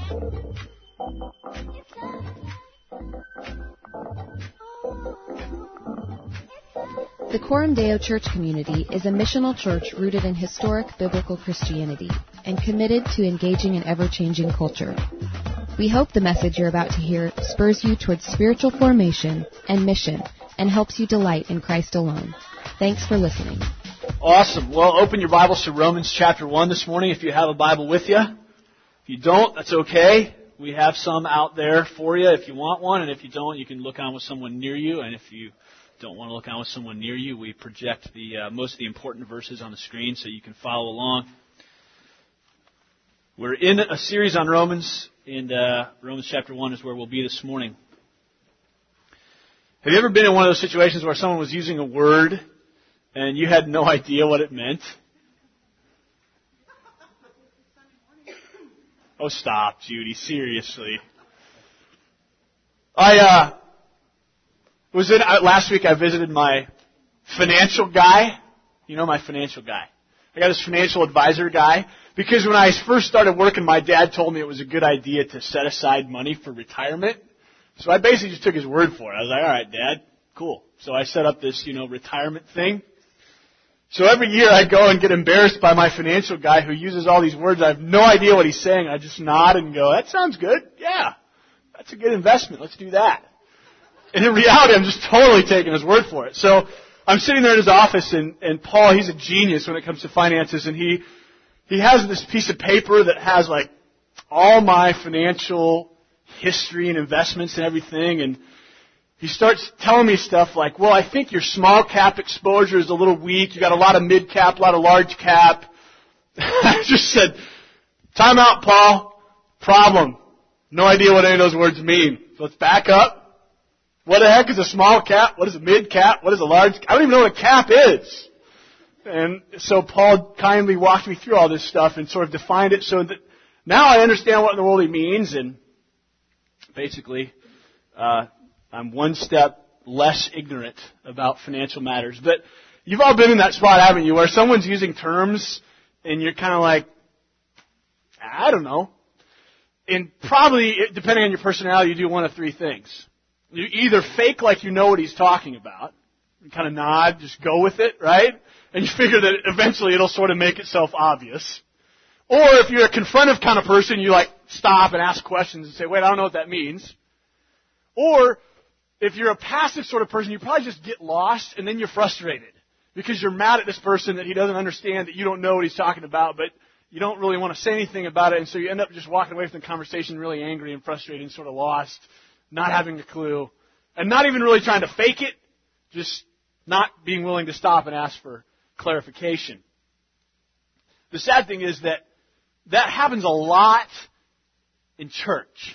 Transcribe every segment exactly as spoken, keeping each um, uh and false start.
The Coram Deo Church community is a missional church rooted in historic biblical Christianity and committed to engaging an ever-changing culture. We hope the message you're about to hear spurs you towards spiritual formation and mission and helps you delight in Christ alone. Thanks for listening. Awesome. Well, open your Bibles to Romans chapter one this morning if you have a Bible with you. If you don't, that's okay. We have some out there for you if you want one, and if you don't, you can look on with someone near you, and if you don't want to look on with someone near you, we project the uh, most of the important verses on the screen so you can follow along. We're in a series on Romans, and uh, Romans chapter one is where we'll be this morning. Have you ever been in one of those situations where someone was using a word and you had no idea what it meant? Oh, stop, Judy, seriously. I, uh... Was it last week I visited my financial guy? You know my financial guy. I got this financial advisor guy because when I first started working, my dad told me it was a good idea to set aside money for retirement. So I basically just took his word for it. I was like, all right, Dad, cool. So I set up this, you know, retirement thing. So every year I go and get embarrassed by my financial guy who uses all these words. I have no idea what he's saying. I just nod and go, that sounds good. Yeah, that's a good investment. Let's do that. And in reality, I'm just totally taking his word for it. So I'm sitting there in his office, and, and Paul, he's a genius when it comes to finances, and he he has this piece of paper that has like all my financial history and investments and everything, and he starts telling me stuff like, well, I think your small cap exposure is a little weak. You got a lot of mid cap, a lot of large cap. I just said, time out, Paul. Problem. No idea what any of those words mean. So let's back up. What the heck is a small cap? What is a mid cap? What is a large cap? I don't even know what a cap is. And so Paul kindly walked me through all this stuff and sort of defined it so that now I understand what in the world he means. And basically, uh, I'm one step less ignorant about financial matters. But you've all been in that spot, haven't you, where someone's using terms and you're kind of like, I don't know. And probably, depending on your personality, you do one of three things. You either fake like you know what he's talking about, you kind of nod, just go with it, right? And you figure that eventually it'll sort of make itself obvious. Or if you're a confrontive kind of person, you like stop and ask questions and say, wait, I don't know what that means. Or if you're a passive sort of person, you probably just get lost and then you're frustrated because you're mad at this person that he doesn't understand, that you don't know what he's talking about, but you don't really want to say anything about it, and so you end up just walking away from the conversation really angry and frustrated and sort of lost, not having a clue, and not even really trying to fake it, just not being willing to stop and ask for clarification. The sad thing is that that happens a lot in church.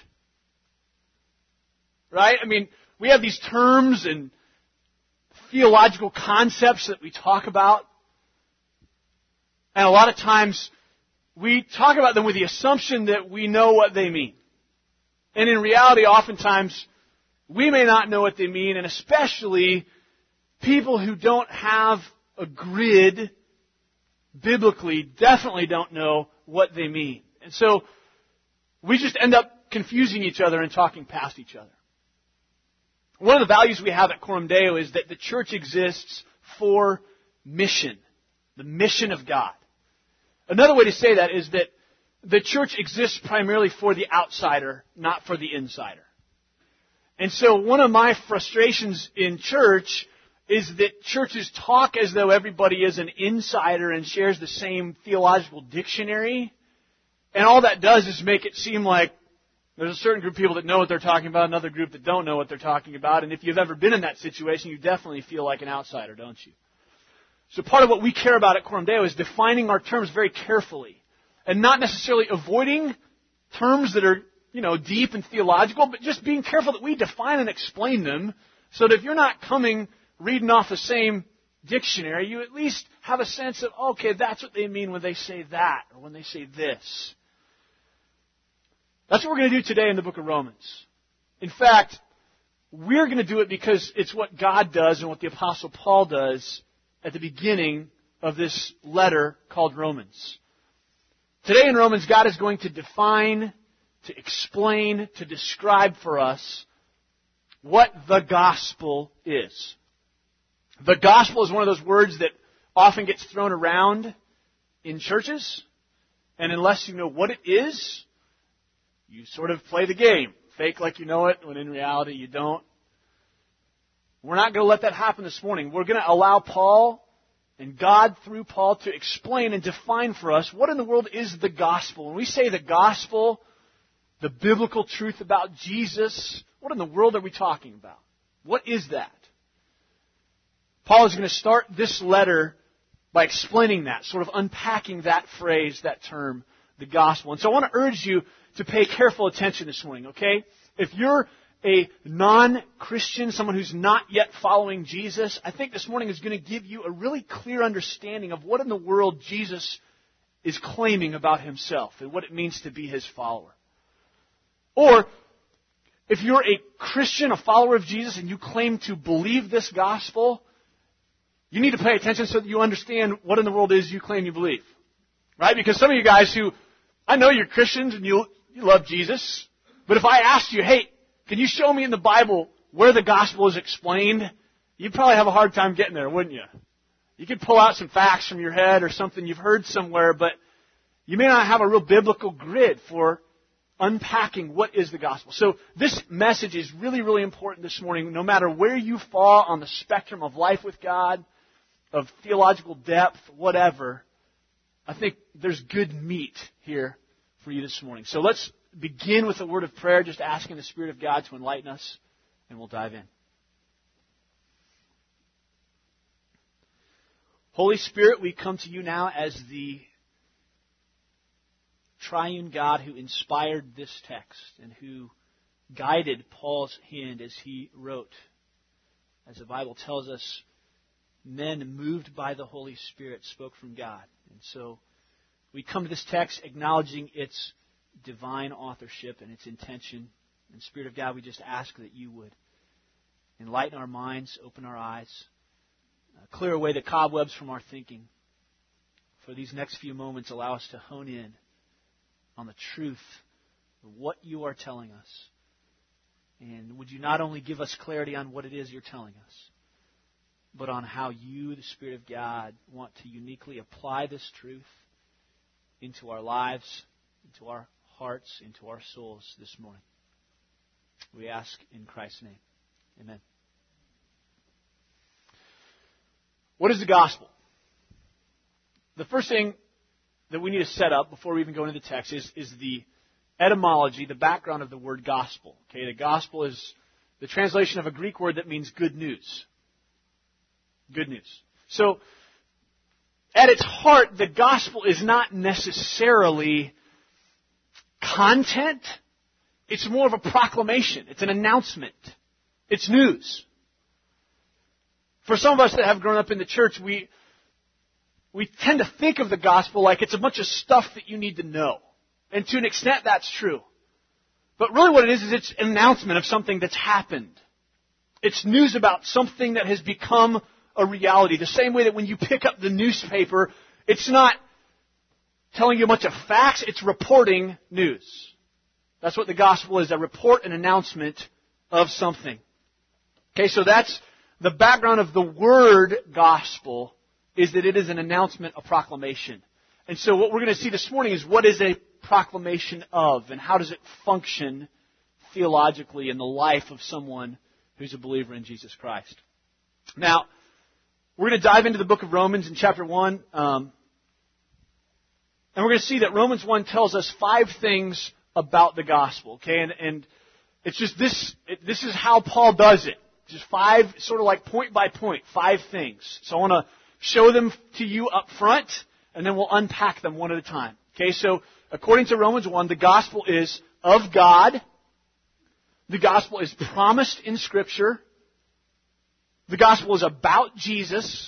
Right? I mean, we have these terms and theological concepts that we talk about, and a lot of times we talk about them with the assumption that we know what they mean. And in reality, oftentimes, we may not know what they mean, and especially people who don't have a grid biblically definitely don't know what they mean. And so we just end up confusing each other and talking past each other. One of the values we have at Coram Deo is that the church exists for mission, the mission of God. Another way to say that is that the church exists primarily for the outsider, not for the insider. And so one of my frustrations in church is that churches talk as though everybody is an insider and shares the same theological dictionary. And all that does is make it seem like there's a certain group of people that know what they're talking about, another group that don't know what they're talking about. And if you've ever been in that situation, you definitely feel like an outsider, don't you? So part of what we care about at Coram Deo is defining our terms very carefully. And not necessarily avoiding terms that are, you know, deep and theological, but just being careful that we define and explain them so that if you're not coming reading off the same dictionary, you at least have a sense of, okay, that's what they mean when they say that or when they say this. That's what we're going to do today in the book of Romans. In fact, we're going to do it because it's what God does and what the Apostle Paul does at the beginning of this letter called Romans. Today in Romans, God is going to define, to explain, to describe for us what the gospel is. The gospel is one of those words that often gets thrown around in churches, and unless you know what it is, you sort of play the game. Fake like you know it, when in reality you don't. We're not going to let that happen this morning. We're going to allow Paul and God through Paul to explain and define for us what in the world is the gospel. When we say the gospel, the biblical truth about Jesus, what in the world are we talking about? What is that? Paul is going to start this letter by explaining that, sort of unpacking that phrase, that term, the gospel. And so I want to urge you to pay careful attention this morning, okay? If you're a non-Christian, someone who's not yet following Jesus, I think this morning is going to give you a really clear understanding of what in the world Jesus is claiming about himself and what it means to be his follower. Or, if you're a Christian, a follower of Jesus, and you claim to believe this gospel, you need to pay attention so that you understand what in the world is you claim you believe. Right? Because some of you guys who, I know you're Christians and you, you love Jesus, but if I asked you, hey, can you show me in the Bible where the gospel is explained? You'd probably have a hard time getting there, wouldn't you? You could pull out some facts from your head or something you've heard somewhere, but you may not have a real biblical grid for unpacking what is the gospel. So this message is really, really important this morning, no matter where you fall on the spectrum of life with God, of theological depth, whatever. I think there's good meat here for you this morning. So let's begin with a word of prayer, just asking the Spirit of God to enlighten us, and we'll dive in. Holy Spirit, we come to you now as the triune God who inspired this text and who guided Paul's hand as he wrote. As the Bible tells us, men moved by the Holy Spirit spoke from God. And so we come to this text acknowledging its divine authorship and its intention. And Spirit of God, we just ask that you would enlighten our minds, open our eyes, uh, clear away the cobwebs from our thinking. For these next few moments, allow us to hone in on the truth of what you are telling us. And would you not only give us clarity on what it is you're telling us, but on how you, the Spirit of God, want to uniquely apply this truth into our lives, into our hearts, into our souls this morning. We ask in Christ's name. Amen. What is the gospel? The first thing that we need to set up before we even go into the text is, is the etymology, the background of the word gospel. Okay, the gospel is the translation of a Greek word that means good news. Good news. So, at its heart, the gospel is not necessarily content. It's more of a proclamation. It's an announcement. It's news. For some of us that have grown up in the church, we we tend to think of the gospel like it's a bunch of stuff that you need to know. And to an extent, that's true. But really what it is, is it's an announcement of something that's happened. It's news about something that has become a reality. The same way that when you pick up the newspaper, it's not telling you a bunch of facts, it's reporting news. That's what the gospel is, a report, an announcement of something. Okay, so that's the background of the word gospel, is that it is an announcement, a proclamation. And so what we're going to see this morning is what is a proclamation of, and how does it function theologically in the life of someone who's a believer in Jesus Christ. Now, we're going to dive into the book of Romans in chapter one. Um, and we're going to see that Romans one tells us five things about the gospel. Okay, and, and it's just this, it, this is how Paul does it. Just five, sort of like point by point, five things. So I want to show them to you up front, and then we'll unpack them one at a time. Okay, so according to Romans one, the gospel is of God. The gospel is promised in Scripture. The gospel is about Jesus.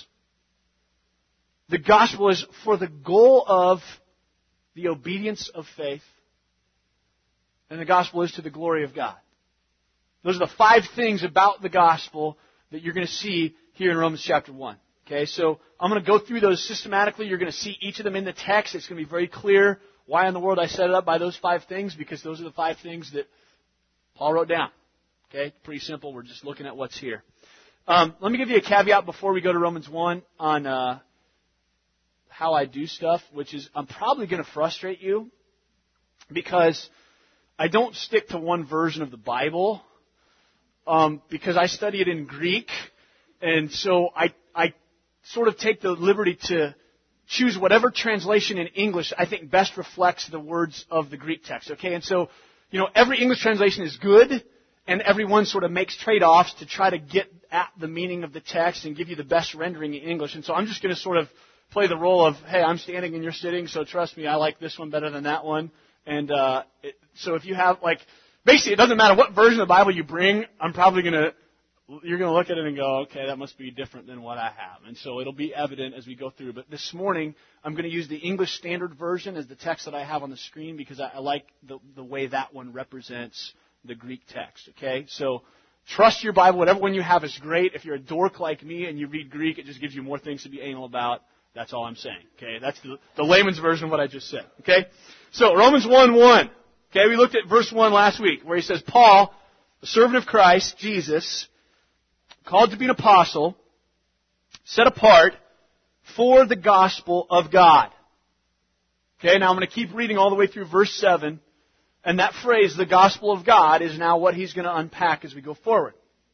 The gospel is for the goal of the obedience of faith. And the gospel is to the glory of God. Those are the five things about the gospel that you're going to see here in Romans chapter one. Okay, so I'm going to go through those systematically. You're going to see each of them in the text. It's going to be very clear Why in the world I set it up by those five things? Because those are the five things that Paul wrote down. Okay, pretty simple. We're just looking at what's here. Um, let me give you a caveat before we go to Romans one on uh, how I do stuff, which is I'm probably going to frustrate you because I don't stick to one version of the Bible um, because I study it in Greek, and so I I sort of take the liberty to choose whatever translation in English I think best reflects the words of the Greek text. Okay, and so you know every English translation is good. And everyone sort of makes trade-offs to try to get at the meaning of the text and give you the best rendering in English. And so I'm just going to sort of play the role of, hey, I'm standing and you're sitting, so trust me, I like this one better than that one. And uh, it, so if you have, like, basically it doesn't matter what version of the Bible you bring, I'm probably going to, you're going to look at it and go, okay, that must be different than what I have. And so it'll be evident as we go through. But this morning, I'm going to use the English Standard Version as the text that I have on the screen because I, I like the, the way that one represents the Greek text, okay? So trust your Bible. Whatever one you have is great. If you're a dork like me and you read Greek, it just gives you more things to be anal about. That's all I'm saying, okay? That's the, the layman's version of what I just said, okay? So Romans one one, okay? We looked at verse one last week where he says, Paul, the servant of Christ, Jesus, called to be an apostle, set apart for the gospel of God. Okay, now I'm going to keep reading all the way through verse seven. And that phrase, the gospel of God, is now what he's going to unpack as we go forward.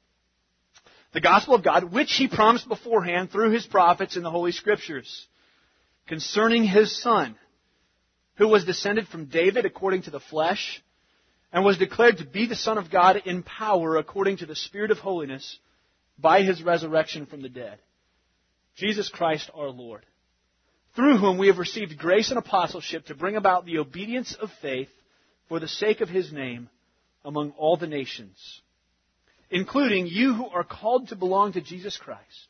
The gospel of God, which he promised beforehand through his prophets in the Holy Scriptures, concerning his Son, who was descended from David according to the flesh, and was declared to be the Son of God in power according to the Spirit of holiness, by his resurrection from the dead. Jesus Christ our Lord, through whom we have received grace and apostleship to bring about the obedience of faith for the sake of his name among all the nations, including you who are called to belong to Jesus Christ.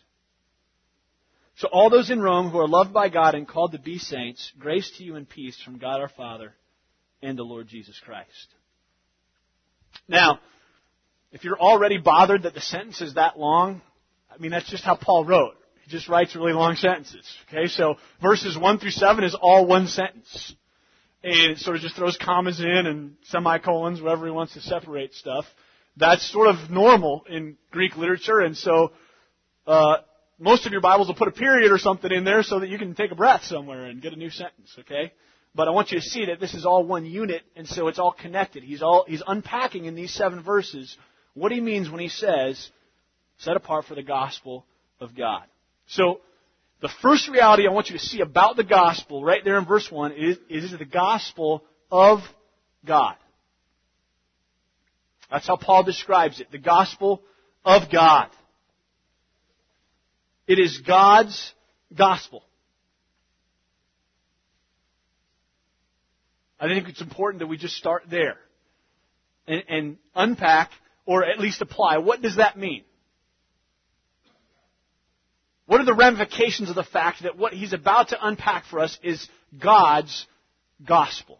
So all those in Rome who are loved by God and called to be saints, grace to you and peace from God our Father and the Lord Jesus Christ. Now, if you're already bothered that the sentence is that long, I mean, that's just how Paul wrote. He just writes really long sentences. Okay, so verses one through seven is all one sentence. And it sort of just throws commas in and semicolons, wherever he wants to separate stuff. That's sort of normal in Greek literature, and so uh, most of your Bibles will put a period or something in there so that you can take a breath somewhere and get a new sentence, okay? But I want you to see that this is all one unit, and so it's all connected. He's all he's unpacking in these seven verses what he means when he says, set apart for the gospel of God. So, the first reality I want you to see about the gospel, right there in verse one, is, is the gospel of God. That's how Paul describes it, the gospel of God. It is God's gospel. I think it's important that we just start there and, and unpack, or at least apply, what does that mean? What are the ramifications of the fact that what he's about to unpack for us is God's gospel?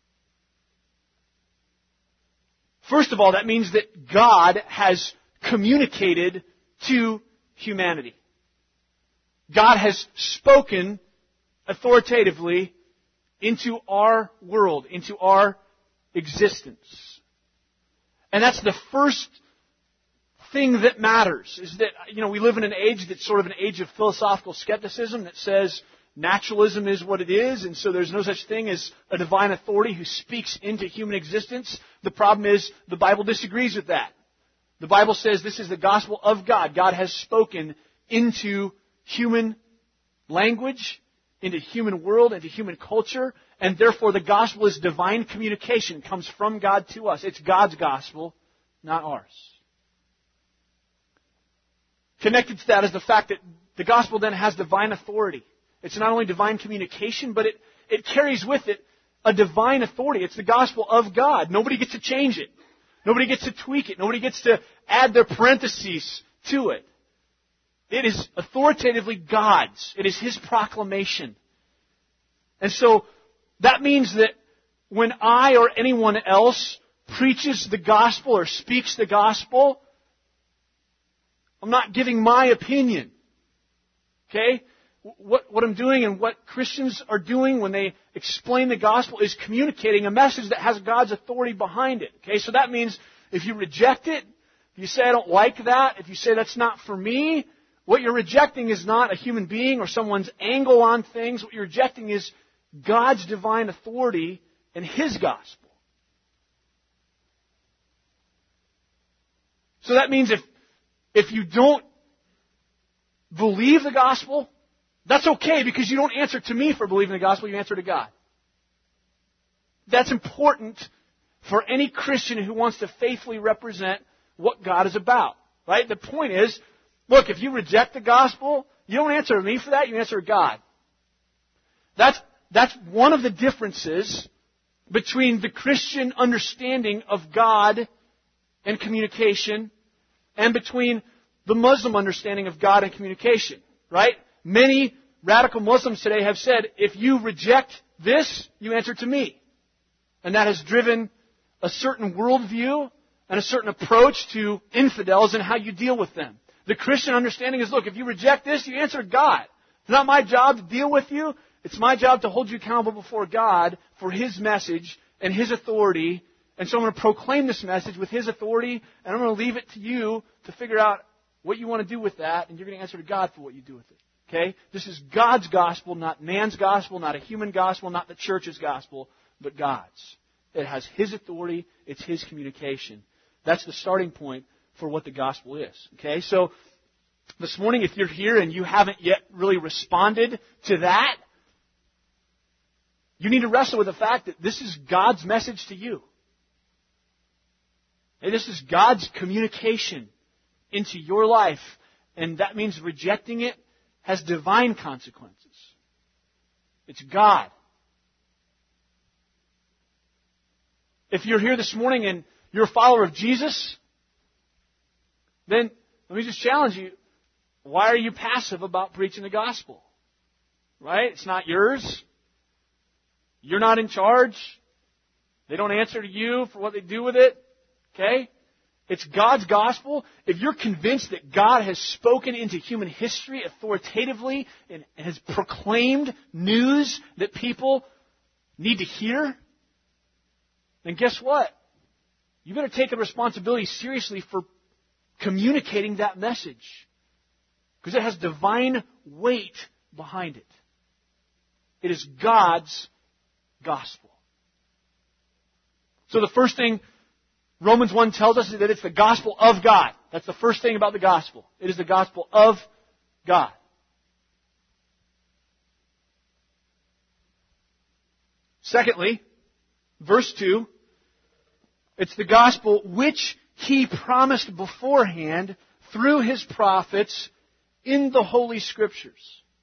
First of all, that means that God has communicated to humanity. God has spoken authoritatively into our world, into our existence. And that's the first thing that matters, is that, you know, we live in an age that's sort of an age of philosophical skepticism that says naturalism is what it is, and so there's no such thing as a divine authority who speaks into human existence. The problem is the Bible disagrees with that. The Bible says this is the gospel of God. God has spoken into human language, into human world, into human culture, and therefore the gospel is divine communication. It comes from God to us. It's God's gospel, not ours. Connected to that is the fact that the gospel then has divine authority. It's not only divine communication, but it, it carries with it a divine authority. It's the gospel of God. Nobody gets to change it. Nobody gets to tweak it. Nobody gets to add their parentheses to it. It is authoritatively God's. It is His proclamation. And so that means that when I or anyone else preaches the gospel or speaks the gospel, I'm not giving my opinion. Okay? what, what I'm doing and what Christians are doing when they explain the gospel is communicating a message that has God's authority behind it. Okay, so that means if you reject it, if you say I don't like that, if you say that's not for me, what you're rejecting is not a human being or someone's angle on things. What you're rejecting is God's divine authority and His gospel. So that means if if you don't believe the gospel, that's okay because you don't answer to me for believing the gospel, you answer to God. That's important for any Christian who wants to faithfully represent what God is about. Right? The point is, look, if you reject the gospel, you don't answer to me for that, you answer to God. That's, that's one of the differences between the Christian understanding of God and communication and between the Muslim understanding of God and communication. Right? Many radical Muslims today have said, if you reject this, you answer to me. And that has driven a certain worldview and a certain approach to infidels and how you deal with them. The Christian understanding is, look, if you reject this, you answer to God. It's not my job to deal with you. It's my job to hold you accountable before God for His message and His authority. And so I'm going to proclaim this message with His authority, and I'm going to leave it to you to figure out what you want to do with that, and you're going to answer to God for what you do with it. Okay? This is God's gospel, not man's gospel, not a human gospel, not the church's gospel, but God's. It has His authority. It's His communication. That's the starting point for what the gospel is. Okay? So, this morning, if you're here and you haven't yet really responded to that, you need to wrestle with the fact that this is God's message to you. And this is God's communication into your life. And that means rejecting it has divine consequences. It's God. If you're here this morning and you're a follower of Jesus, then let me just challenge you. Why are you passive about preaching the gospel? Right? It's not yours. You're not in charge. They don't answer to you for what they do with it. Okay? It's God's gospel. If you're convinced that God has spoken into human history authoritatively and has proclaimed news that people need to hear, then guess what? You better take a responsibility seriously for communicating that message. Because it has divine weight behind it. It is God's gospel. So the first thing Romans one tells us is that it's the gospel of God. That's the first thing about the gospel. It is the gospel of God. Secondly, verse two, it's the gospel which He promised beforehand through His prophets in the Holy Scriptures.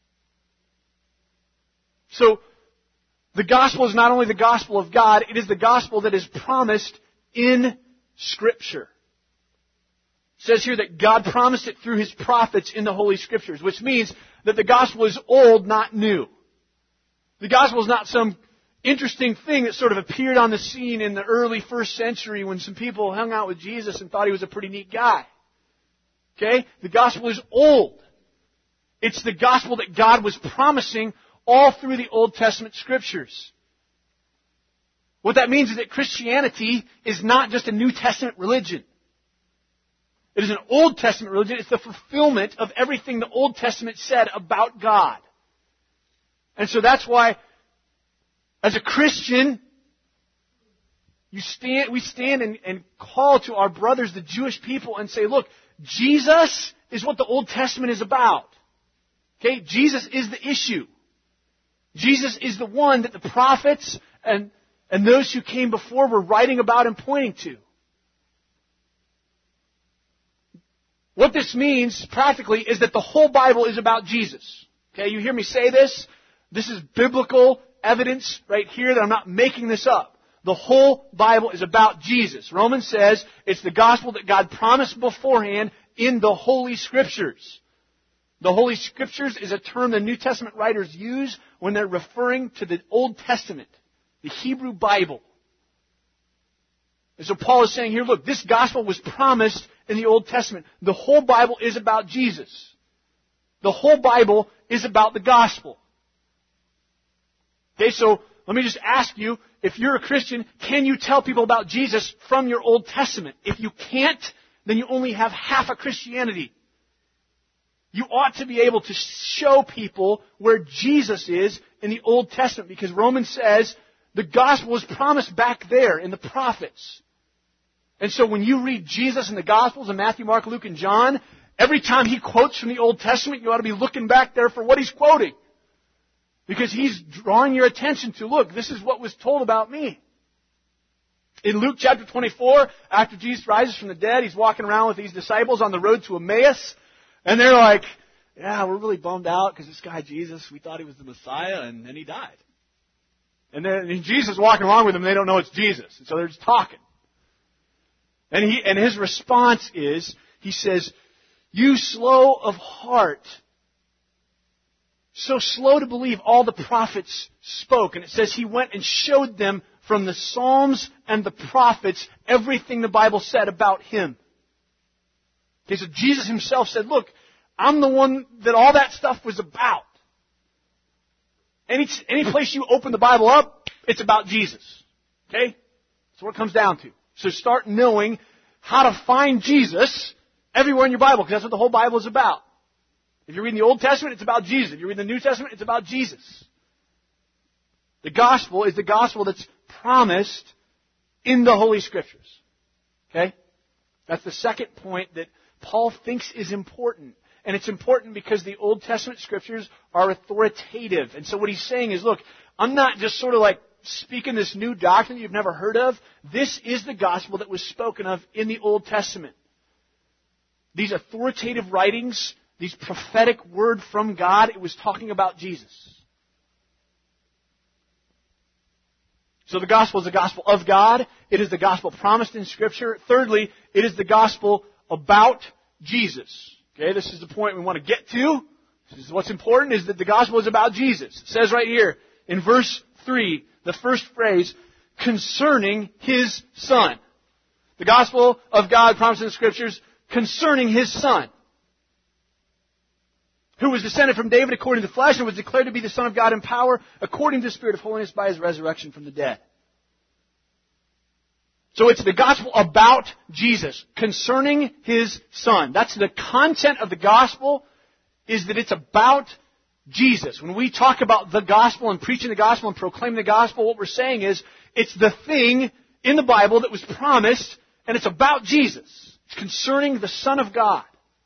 So, the gospel is not only the gospel of God, it is the gospel that is promised in Scripture. It says here that God promised it through His prophets in the Holy Scriptures, which means that the gospel is old, not new. The gospel is not some interesting thing that sort of appeared on the scene in the early first century when some people hung out with Jesus and thought He was a pretty neat guy. Okay? The gospel is old. It's the gospel that God was promising all through the Old Testament Scriptures. What that means is that Christianity is not just a New Testament religion. It is an Old Testament religion. It's the fulfillment of everything the Old Testament said about God. And so that's why, as a Christian, you stand, we stand and, and call to our brothers, the Jewish people, and say, look, Jesus is what the Old Testament is about. Okay? Jesus is the issue. Jesus is the one that the prophets and, and those who came before were writing about and pointing to. What this means, practically, is that the whole Bible is about Jesus. Okay, you hear me say this? This is biblical evidence right here that I'm not making this up. The whole Bible is about Jesus. Romans says it's the gospel that God promised beforehand in the Holy Scriptures. The Holy Scriptures is a term the New Testament writers use when they're referring to the Old Testament, the Hebrew Bible. And so Paul is saying here, look, this gospel was promised in the Old Testament. The whole Bible is about Jesus. The whole Bible is about the gospel. Okay, so let me just ask you, if you're a Christian, can you tell people about Jesus from your Old Testament? If you can't, then you only have half a Christianity. You ought to be able to show people where Jesus is in the Old Testament, because Romans says the gospel was promised back there in the prophets. And so when you read Jesus in the Gospels in Matthew, Mark, Luke, and John, every time he quotes from the Old Testament, you ought to be looking back there for what he's quoting. Because he's drawing your attention to, look, this is what was told about me. In Luke chapter twenty-four, after Jesus rises from the dead, he's walking around with these disciples on the road to Emmaus. And they're like, yeah, we're really bummed out because this guy Jesus, we thought he was the Messiah, and then he died. And then and Jesus is walking along with them, and they don't know it's Jesus. And so they're just talking. And he and his response is, he says, you slow of heart, so slow to believe all the prophets spoke. And it says he went and showed them from the Psalms and the prophets everything the Bible said about him. Okay, so Jesus himself said, look, I'm the one that all that stuff was about. Any, any place you open the Bible up, it's about Jesus. Okay? That's what it comes down to. So start knowing how to find Jesus everywhere in your Bible, because that's what the whole Bible is about. If you're reading the Old Testament, it's about Jesus. If you're reading the New Testament, it's about Jesus. The gospel is the gospel that's promised in the Holy Scriptures. Okay? That's the second point that Paul thinks is important. And it's important because the Old Testament Scriptures are authoritative. And so what he's saying is, look, I'm not just sort of like speaking this new doctrine that you've never heard of. This is the gospel that was spoken of in the Old Testament. These authoritative writings, these prophetic word from God, it was talking about Jesus. So the gospel is the gospel of God. It is the gospel promised in Scripture. Thirdly, it is the gospel about Jesus. Okay, this is the point we want to get to. This is what's important, is that the gospel is about Jesus. It says right here in verse three, the first phrase, concerning His Son. The gospel of God promised in the Scriptures concerning His Son, who was descended from David according to the flesh and was declared to be the Son of God in power according to the Spirit of holiness by His resurrection from the dead. So it's the gospel about Jesus, concerning His Son. That's the content of the gospel, is that it's about Jesus. When we talk about the gospel and preaching the gospel and proclaiming the gospel, what we're saying is it's the thing in the Bible that was promised, and it's about Jesus. It's concerning the Son of God.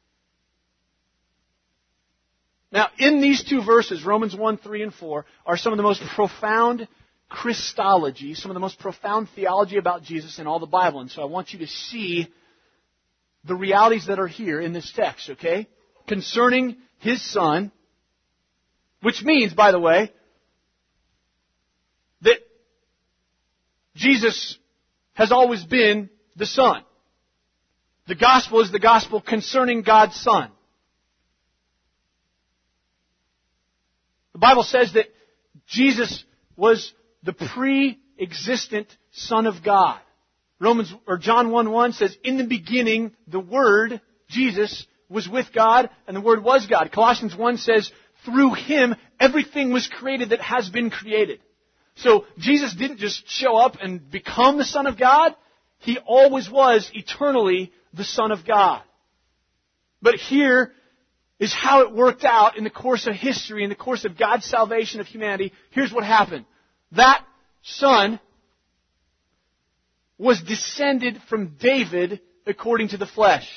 Now, in these two verses, Romans one, three, and four, are some of the most profound Christology, some of the most profound theology about Jesus in all the Bible. And so I want you to see the realities that are here in this text, okay? Concerning His Son, which means, by the way, that Jesus has always been the Son. The gospel is the gospel concerning God's Son. The Bible says that Jesus was the pre-existent Son of God. Romans or John one one says, in the beginning, the Word, Jesus, was with God, and the Word was God. Colossians one says, through Him, everything was created that has been created. So Jesus didn't just show up and become the Son of God. He always was eternally the Son of God. But here is how it worked out in the course of history, in the course of God's salvation of humanity. Here's what happened. That Son was descended from David according to the flesh.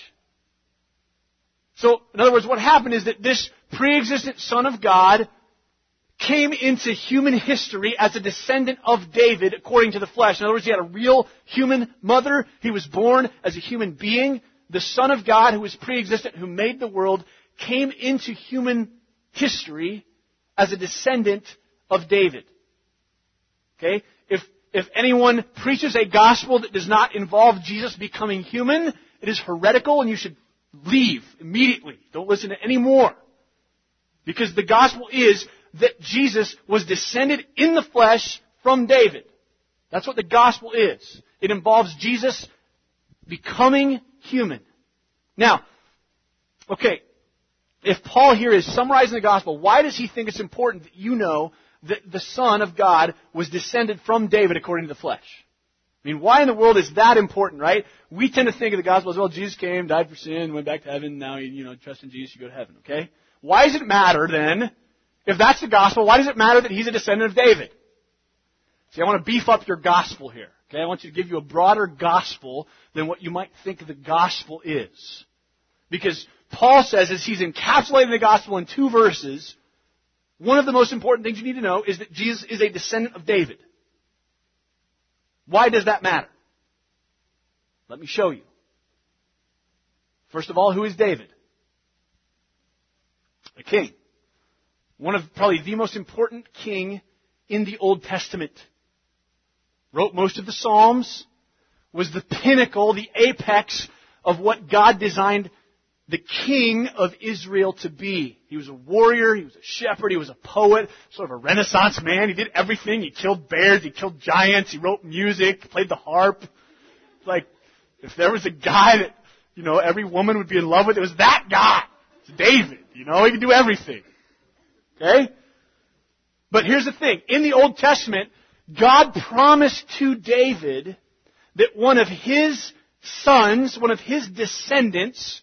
So, in other words, what happened is that this pre-existent Son of God came into human history as a descendant of David according to the flesh. In other words, he had a real human mother. He was born as a human being. The Son of God, who was pre-existent, who made the world, came into human history as a descendant of David. Okay? If, if anyone preaches a gospel that does not involve Jesus becoming human, it is heretical and you should leave immediately. Don't listen to any more. Because the gospel is that Jesus was descended in the flesh from David. That's what the gospel is. It involves Jesus becoming human. Now, okay, if Paul here is summarizing the gospel, why does he think it's important that you know that the Son of God was descended from David according to the flesh? I mean, why in the world is that important, right? We tend to think of the gospel as, well, Jesus came, died for sin, went back to heaven, now, you know, trust in Jesus, you go to heaven, okay? Why does it matter then, if that's the gospel, why does it matter that he's a descendant of David? See, I want to beef up your gospel here, okay? I want you to give you a broader gospel than what you might think the gospel is. Because Paul says, as he's encapsulating the gospel in two verses, one of the most important things you need to know is that Jesus is a descendant of David. Why does that matter? Let me show you. First of all, who is David? A king. One of probably the most important king in the Old Testament. Wrote most of the Psalms. Was the pinnacle, the apex of what God designed the king of Israel to be. He was a warrior, he was a shepherd, he was a poet, sort of a Renaissance man. He did everything. He killed bears, he killed giants, he wrote music, played the harp. Like, if there was a guy that, you know, every woman would be in love with, it was that guy. It's David. You know, he could do everything. Okay? But here's the thing. In the Old Testament, God promised to David that one of his sons, one of his descendants,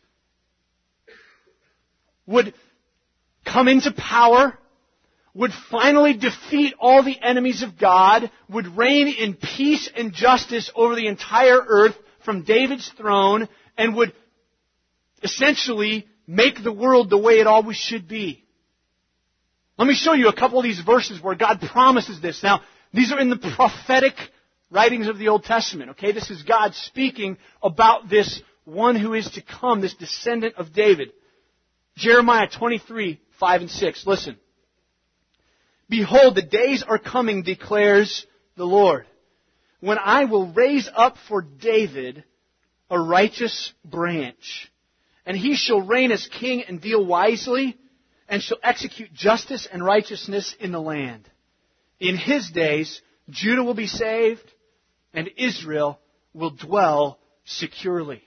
would come into power, would finally defeat all the enemies of God, would reign in peace and justice over the entire earth from David's throne, and would essentially make the world the way it always should be. Let me show you a couple of these verses where God promises this. Now, these are in the prophetic writings of the Old Testament, okay? This is God speaking about this one who is to come, this descendant of David. Jeremiah twenty-three, five and six. Listen. Behold, the days are coming, declares the Lord, when I will raise up for David a righteous branch, and he shall reign as king and deal wisely, and shall execute justice and righteousness in the land. In his days, Judah will be saved, and Israel will dwell securely.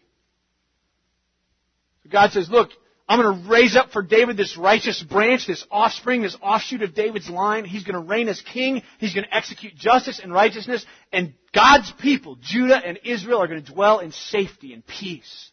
So God says, look, I'm going to raise up for David this righteous branch, this offspring, this offshoot of David's line. He's going to reign as king. He's going to execute justice and righteousness. And God's people, Judah and Israel, are going to dwell in safety and peace.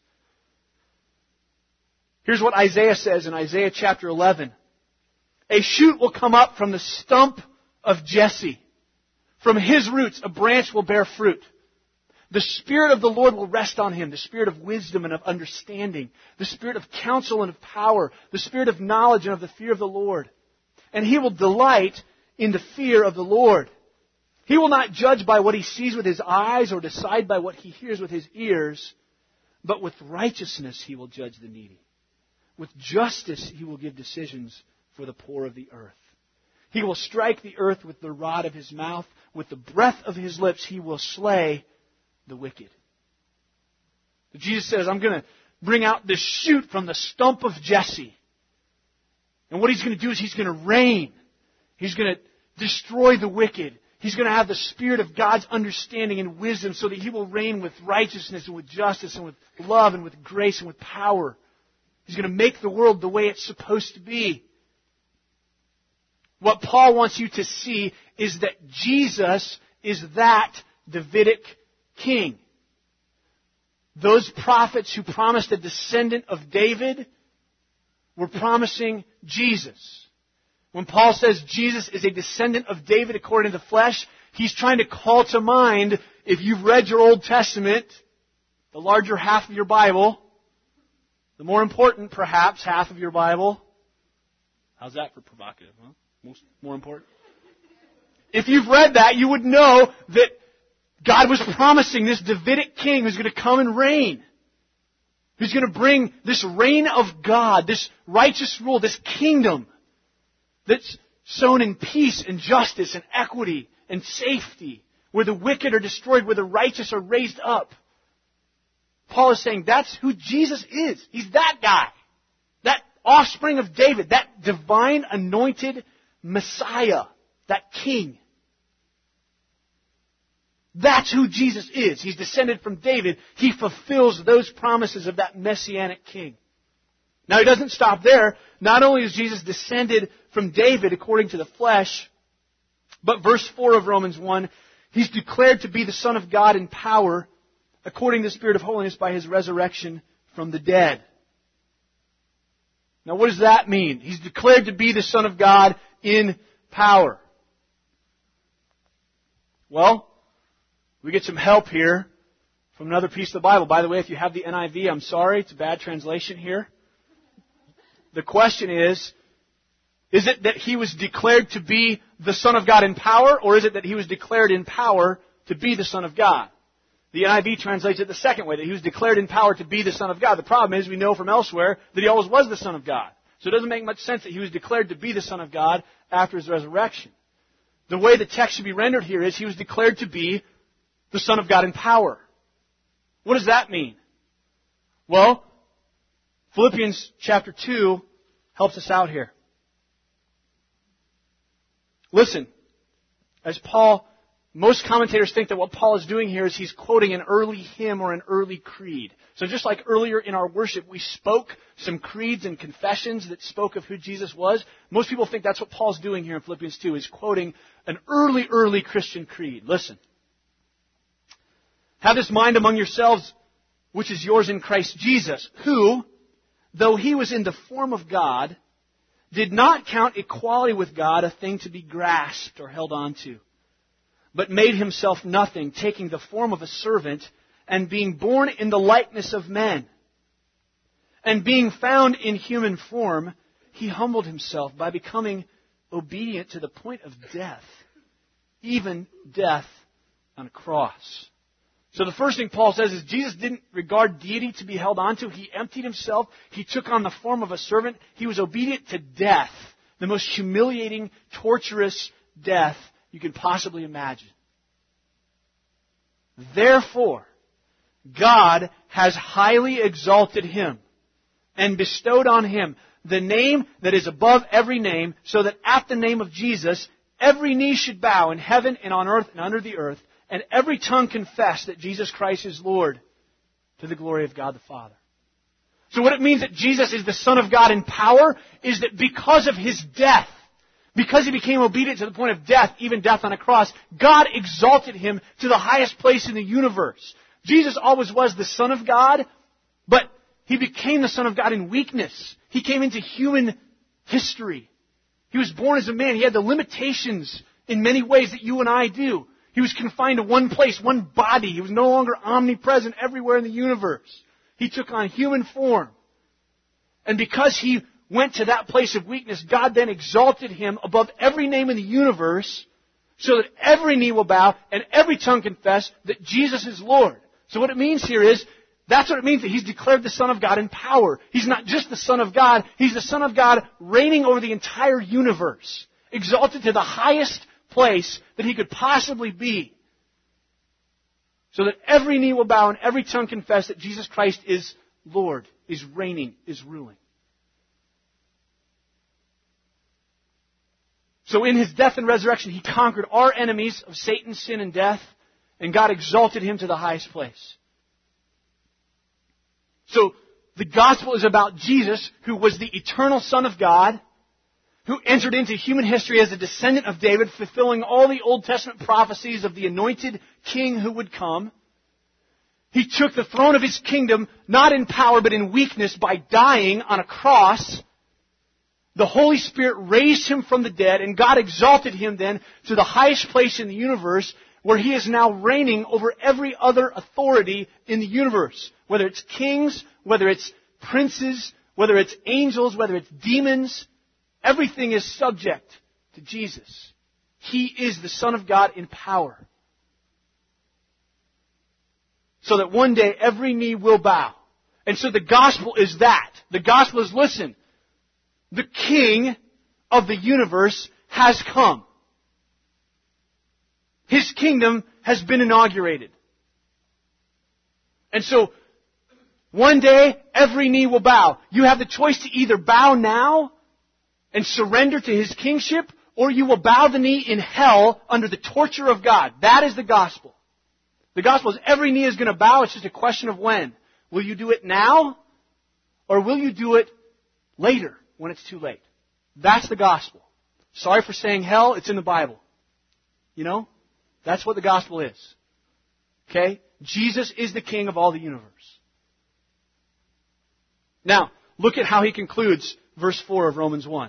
Here's what Isaiah says in Isaiah chapter eleven. A shoot will come up from the stump of Jesse. From his roots a branch will bear fruit. The Spirit of the Lord will rest on him, the Spirit of wisdom and of understanding, the Spirit of counsel and of power, the Spirit of knowledge and of the fear of the Lord. And he will delight in the fear of the Lord. He will not judge by what he sees with his eyes or decide by what he hears with his ears, but with righteousness he will judge the needy. With justice he will give decisions for the poor of the earth. He will strike the earth with the rod of his mouth. With the breath of his lips he will slay the wicked. So Jesus says, I'm going to bring out this shoot from the stump of Jesse. And what he's going to do is he's going to reign. He's going to destroy the wicked. He's going to have the Spirit of God's understanding and wisdom so that he will reign with righteousness and with justice and with love and with grace and with power. He's going to make the world the way it's supposed to be. What Paul wants you to see is that Jesus is that Davidic king. Those prophets who promised a descendant of David were promising Jesus. When Paul says Jesus is a descendant of David according to the flesh, he's trying to call to mind, if you've read your Old Testament, the larger half of your Bible, the more important, perhaps, half of your Bible. How's that for provocative, huh? Most, more important. If you've read that, you would know that God was promising this Davidic king who's going to come and reign. Who's going to bring this reign of God, this righteous rule, this kingdom that's sown in peace and justice and equity and safety, where the wicked are destroyed, where the righteous are raised up. Paul is saying that's who Jesus is. He's that guy. That offspring of David. That divine anointed Messiah. That king. That's who Jesus is. He's descended from David. He fulfills those promises of that messianic king. Now, he doesn't stop there. Not only is Jesus descended from David according to the flesh, but verse four of Romans one, he's declared to be the Son of God in power according to the Spirit of holiness by his resurrection from the dead. Now, what does that mean? He's declared to be the Son of God in power. Well, we get some help here from another piece of the Bible. By the way, if you have the N I V, I'm sorry, it's a bad translation here. The question is, is it that he was declared to be the Son of God in power, or is it that he was declared in power to be the Son of God? The N I V translates it the second way, that he was declared in power to be the Son of God. The problem is, we know from elsewhere that he always was the Son of God. So it doesn't make much sense that he was declared to be the Son of God after his resurrection. The way the text should be rendered here is, he was declared to be the Son of God in power. What does that mean? Well, Philippians chapter two helps us out here. Listen, as Paul, most commentators think that what Paul is doing here is he's quoting an early hymn or an early creed. So just like earlier in our worship, we spoke some creeds and confessions that spoke of who Jesus was. Most people think that's what Paul's doing here in Philippians two, is quoting an early, early Christian creed. Listen. Have this mind among yourselves, which is yours in Christ Jesus, who, though he was in the form of God, did not count equality with God a thing to be grasped or held on to, but made himself nothing, taking the form of a servant, and being born in the likeness of men. And being found in human form, he humbled himself by becoming obedient to the point of death, even death on a cross. So the first thing Paul says is Jesus didn't regard deity to be held onto. He emptied himself. He took on the form of a servant. He was obedient to death, the most humiliating, torturous death you can possibly imagine. Therefore, God has highly exalted him and bestowed on him the name that is above every name, so that at the name of Jesus, every knee should bow in heaven and on earth and under the earth, and every tongue confess that Jesus Christ is Lord, to the glory of God the Father. So what it means that Jesus is the Son of God in power is that because of his death, because he became obedient to the point of death, even death on a cross, God exalted him to the highest place in the universe. Jesus always was the Son of God, but he became the Son of God in weakness. He came into human history. He was born as a man. He had the limitations in many ways that you and I do. He was confined to one place, one body. He was no longer omnipresent everywhere in the universe. He took on human form. And because he went to that place of weakness, God then exalted him above every name in the universe, so that every knee will bow and every tongue confess that Jesus is Lord. So what it means here is, that's what it means that he's declared the Son of God in power. He's not just the Son of God, he's the Son of God reigning over the entire universe, exalted to the highest place that he could possibly be, so that every knee will bow and every tongue confess that Jesus Christ is Lord, is reigning, is ruling. So in his death and resurrection, he conquered our enemies of Satan, sin, and death, and God exalted him to the highest place. So the gospel is about Jesus, who was the eternal Son of God, who entered into human history as a descendant of David, fulfilling all the Old Testament prophecies of the anointed king who would come. He took the throne of his kingdom, not in power, but in weakness, by dying on a cross. The Holy Spirit raised him from the dead, and God exalted him then to the highest place in the universe, where he is now reigning over every other authority in the universe. Whether it's kings, whether it's princes, whether it's angels, whether it's demons, everything is subject to Jesus. He is the Son of God in power. So that one day every knee will bow. And so the gospel is that. The gospel is, listen, the King of the universe has come. His kingdom has been inaugurated. And so, one day, every knee will bow. You have the choice to either bow now and surrender to his kingship, or you will bow the knee in hell under the torture of God. That is the gospel. The gospel is every knee is going to bow. It's just a question of when. Will you do it now, or will you do it later when it's too late. That's the gospel. Sorry for saying hell, it's in the Bible. You know? That's what the gospel is. Okay? Jesus is the King of all the universe. Now, look at how he concludes verse four of Romans one.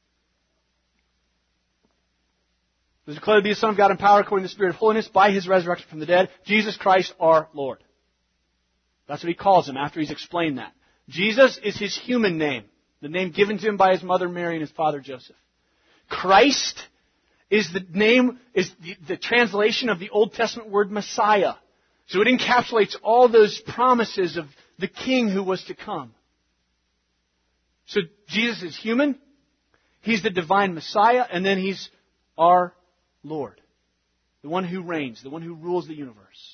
It is declared to be the Son of God in power according to the Spirit of holiness by His resurrection from the dead, Jesus Christ our Lord. That's what he calls Him after He's explained that. Jesus is His human name, the name given to Him by His mother Mary and His father Joseph. Christ is the name, is the, the translation of the Old Testament word Messiah. So it encapsulates all those promises of the King who was to come. So Jesus is human, He's the divine Messiah, and then He's our Lord. The one who reigns, the one who rules the universe.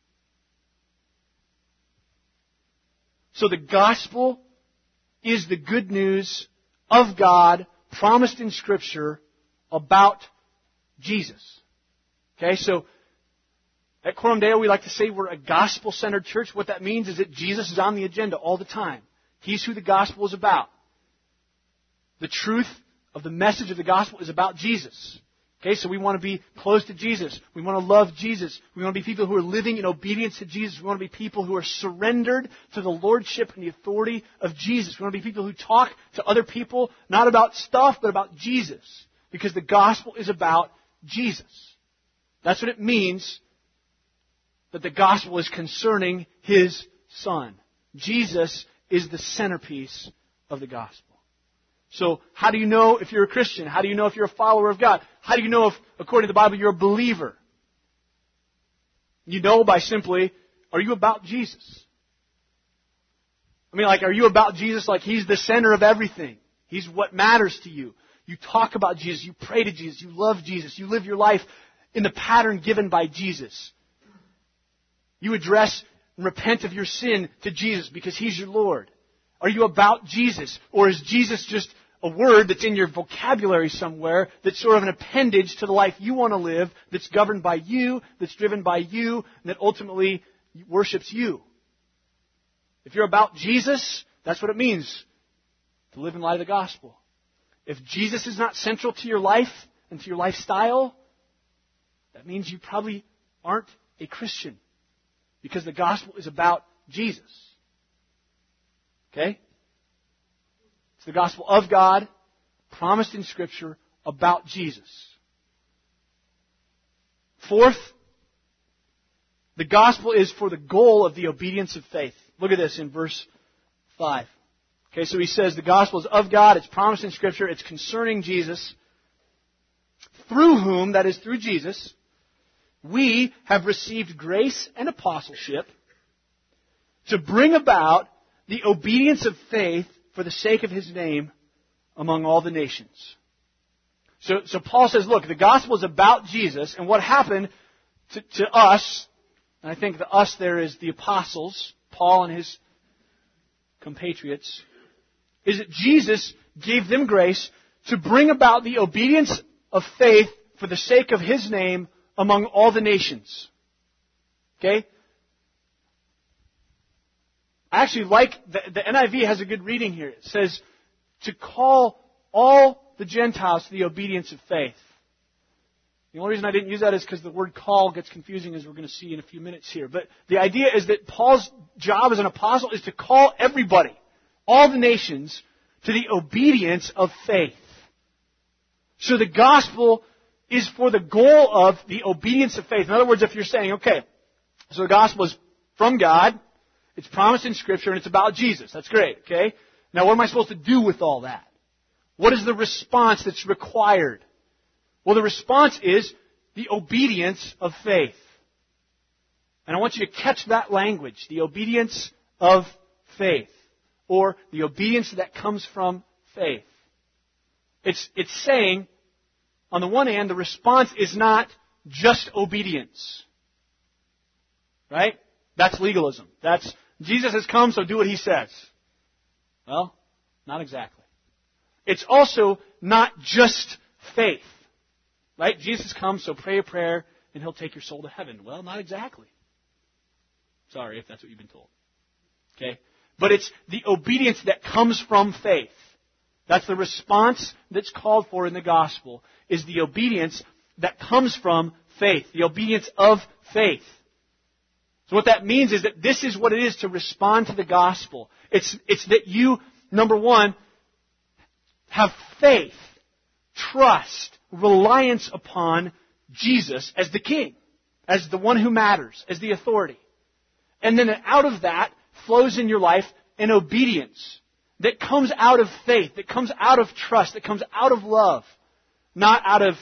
So the gospel is the good news of God promised in Scripture about Jesus. Okay, so at Coram Deo we like to say we're a gospel-centered church. What that means is that Jesus is on the agenda all the time. He's who the gospel is about. The truth of the message of the gospel is about Jesus. Okay, so we want to be close to Jesus. We want to love Jesus. We want to be people who are living in obedience to Jesus. We want to be people who are surrendered to the lordship and the authority of Jesus. We want to be people who talk to other people, not about stuff, but about Jesus. Because the gospel is about Jesus. That's what it means that the gospel is concerning His Son. Jesus is the centerpiece of the gospel. So, how do you know if you're a Christian? How do you know if you're a follower of God? How do you know if, according to the Bible, you're a believer? You know by simply, are you about Jesus? I mean, like, are you about Jesus like He's the center of everything? He's what matters to you. You talk about Jesus, you pray to Jesus, you love Jesus, you live your life in the pattern given by Jesus. You address and repent of your sin to Jesus because He's your Lord. Are you about Jesus? Or is Jesus just a word that's in your vocabulary somewhere that's sort of an appendage to the life you want to live, that's governed by you, that's driven by you, and that ultimately worships you? If you're about Jesus, that's what it means to live in light of the gospel. If Jesus is not central to your life and to your lifestyle, that means you probably aren't a Christian. Because the gospel is about Jesus. Okay? It's the gospel of God, promised in Scripture, about Jesus. Fourth, the gospel is for the goal of the obedience of faith. Look at this in verse five. Okay, so he says the gospel is of God, it's promised in Scripture, it's concerning Jesus, through whom, that is through Jesus, we have received grace and apostleship to bring about the obedience of faith for the sake of His name among all the nations. So, so Paul says, look, the gospel is about Jesus, and what happened to, to us, and I think the us there is the apostles, Paul and his compatriots, is that Jesus gave them grace to bring about the obedience of faith for the sake of His name among all the nations. Okay? I actually like, the, the N I V has a good reading here. It says, to call all the Gentiles to the obedience of faith. The only reason I didn't use that is because the word call gets confusing, as we're going to see in a few minutes here. But the idea is that Paul's job as an apostle is to call everybody, all the nations, to the obedience of faith. So the gospel is for the goal of the obedience of faith. In other words, if you're saying, okay, so the gospel is from God, it's promised in Scripture, and it's about Jesus. That's great, okay? Now, what am I supposed to do with all that? What is the response that's required? Well, the response is the obedience of faith. And I want you to catch that language, the obedience of faith, or the obedience that comes from faith. It's, it's saying, on the one hand, the response is not just obedience. Right? That's legalism. That's, Jesus has come, so do what He says. Well, not exactly. It's also not just faith. Right? Jesus has come, so pray a prayer, and He'll take your soul to heaven. Well, not exactly. Sorry if that's what you've been told. Okay? But it's the obedience that comes from faith. That's the response that's called for in the gospel, is the obedience that comes from faith, the obedience of faith. So what that means is that this is what it is to respond to the gospel. It's, it's that you, number one, have faith, trust, reliance upon Jesus as the King, as the one who matters, as the authority. And then out of that flows in your life an obedience that comes out of faith, that comes out of trust, that comes out of love, not out of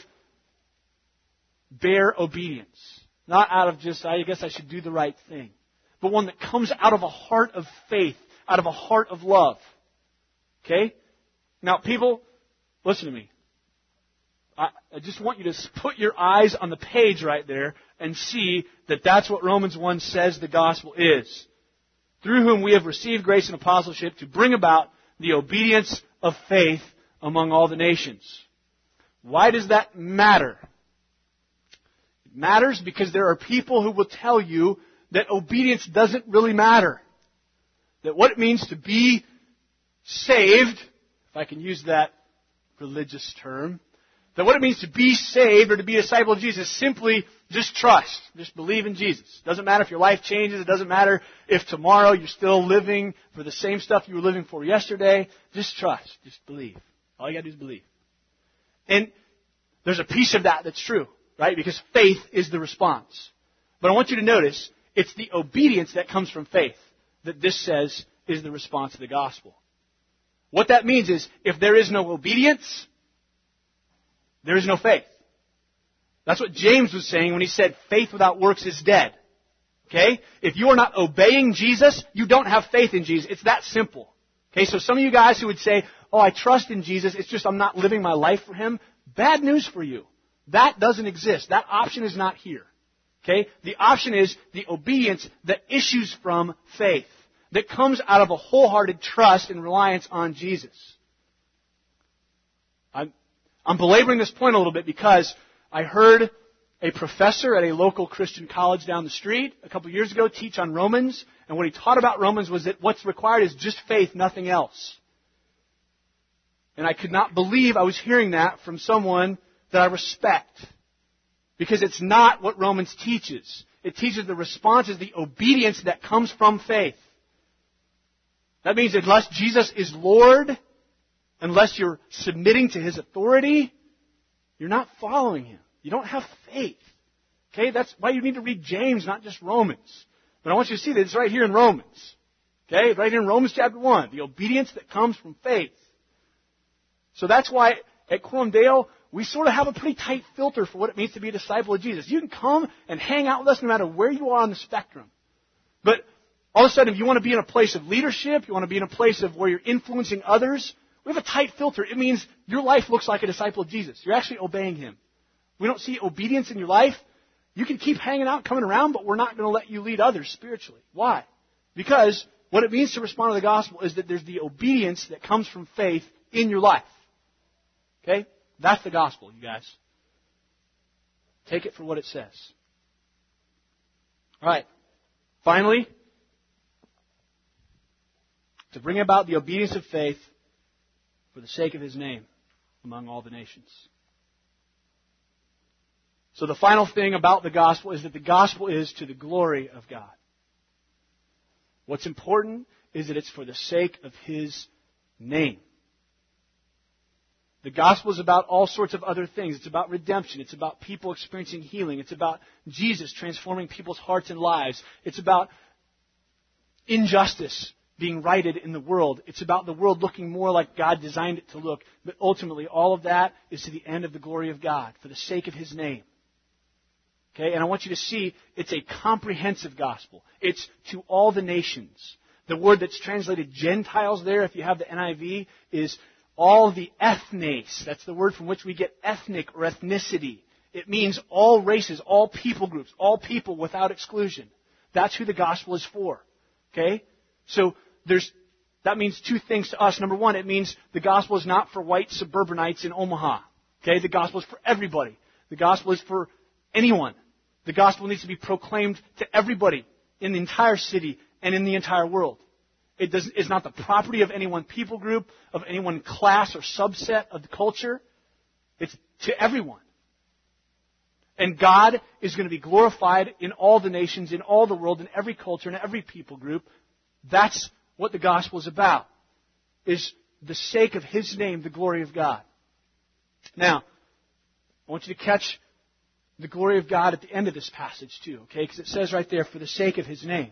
bare obedience. Not out of just, I guess I should do the right thing. But one that comes out of a heart of faith, out of a heart of love. Okay? Now, people, listen to me. I, I just want you to put your eyes on the page right there and see that that's what Romans one says the gospel is. Through whom we have received grace and apostleship to bring about the obedience of faith among all the nations. Why does that matter? Matters because there are people who will tell you that obedience doesn't really matter. That what it means to be saved, if I can use that religious term, that what it means to be saved or to be a disciple of Jesus is simply just trust. Just believe in Jesus. It doesn't matter if your life changes. It doesn't matter if tomorrow you're still living for the same stuff you were living for yesterday. Just trust. Just believe. All you got to do is believe. And there's a piece of that that's true. Right? Because faith is the response. But I want you to notice, it's the obedience that comes from faith that this says is the response to the gospel. What that means is, if there is no obedience, there is no faith. That's what James was saying when he said faith without works is dead. Okay? If you are not obeying Jesus, you don't have faith in Jesus. It's that simple. Okay? So some of you guys who would say, oh, I trust in Jesus, it's just I'm not living my life for Him. Bad news for you. That doesn't exist. That option is not here. Okay? The option is the obedience that issues from faith, that comes out of a wholehearted trust and reliance on Jesus. I'm, I'm belaboring this point a little bit because I heard a professor at a local Christian college down the street a couple years ago teach on Romans, and what he taught about Romans was that what's required is just faith, nothing else. And I could not believe I was hearing that from someone that I respect. Because it's not what Romans teaches. It teaches the response is the obedience that comes from faith. That means unless Jesus is Lord, unless you're submitting to His authority, you're not following Him. You don't have faith. Okay? That's why you need to read James, not just Romans. But I want you to see that it's right here in Romans. Okay? Right here in Romans chapter one. The obedience that comes from faith. So that's why at Quorum Deo, we sort of have a pretty tight filter for what it means to be a disciple of Jesus. You can come and hang out with us no matter where you are on the spectrum. But all of a sudden, if you want to be in a place of leadership, you want to be in a place of where you're influencing others, we have a tight filter. It means your life looks like a disciple of Jesus. You're actually obeying Him. We don't see obedience in your life. You can keep hanging out, coming around, but we're not going to let you lead others spiritually. Why? Because what it means to respond to the gospel is that there's the obedience that comes from faith in your life. Okay? That's the gospel, you guys. Take it for what it says. All right. Finally, to bring about the obedience of faith for the sake of His name among all the nations. So the final thing about the gospel is that the gospel is to the glory of God. What's important is that it's for the sake of His name. The gospel is about all sorts of other things. It's about redemption. It's about people experiencing healing. It's about Jesus transforming people's hearts and lives. It's about injustice being righted in the world. It's about the world looking more like God designed it to look. But ultimately, all of that is to the end of the glory of God, for the sake of His name. Okay? And I want you to see it's a comprehensive gospel. It's to all the nations. The word that's translated Gentiles there, if you have the N I V, is all the ethnes. That's the word from which we get ethnic or ethnicity. It means all races, all people groups, all people without exclusion. That's who the gospel is for. Okay? So there's that means two things to us. Number one, it means the gospel is not for white suburbanites in Omaha. Okay? The gospel is for everybody. The gospel is for anyone. The gospel needs to be proclaimed to everybody in the entire city and in the entire world. It does, is not the property of any one people group, of any one class or subset of the culture. It's to everyone. And God is going to be glorified in all the nations, in all the world, in every culture, in every people group. That's what the gospel is about, is the sake of His name, the glory of God. Now, I want you to catch the glory of God at the end of this passage too, okay? Because it says right there, for the sake of His name.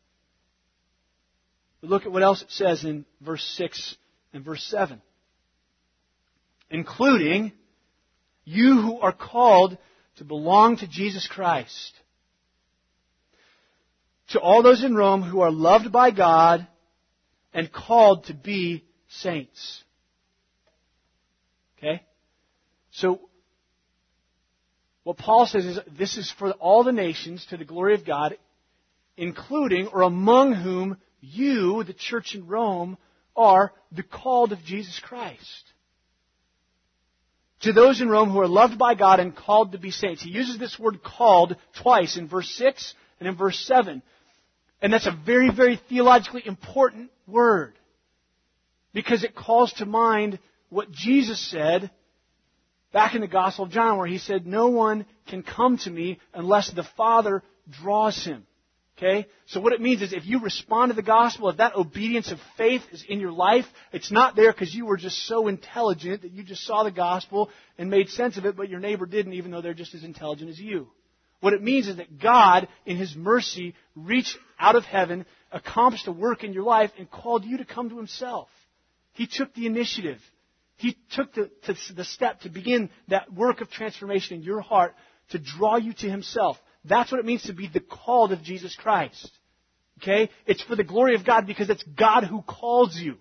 But look at what else it says in verse six and verse seven. Including you who are called to belong to Jesus Christ. To all those in Rome who are loved by God and called to be saints. Okay? So, what Paul says is this is for all the nations to the glory of God, including or among whom you, the church in Rome, are the called of Jesus Christ. To those in Rome who are loved by God and called to be saints. He uses this word called twice in verse six and in verse seven. And that's a very, very theologically important word. Because it calls to mind what Jesus said back in the Gospel of John, where He said, no one can come to me unless the Father draws him. Okay? So what it means is if you respond to the gospel, if that obedience of faith is in your life, it's not there because you were just so intelligent that you just saw the gospel and made sense of it, but your neighbor didn't, even though they're just as intelligent as you. What it means is that God, in His mercy, reached out of heaven, accomplished a work in your life, and called you to come to Himself. He took the initiative. He took the, to the step to begin that work of transformation in your heart to draw you to Himself. That's what it means to be the called of Jesus Christ. Okay? It's for the glory of God because it's God who calls you.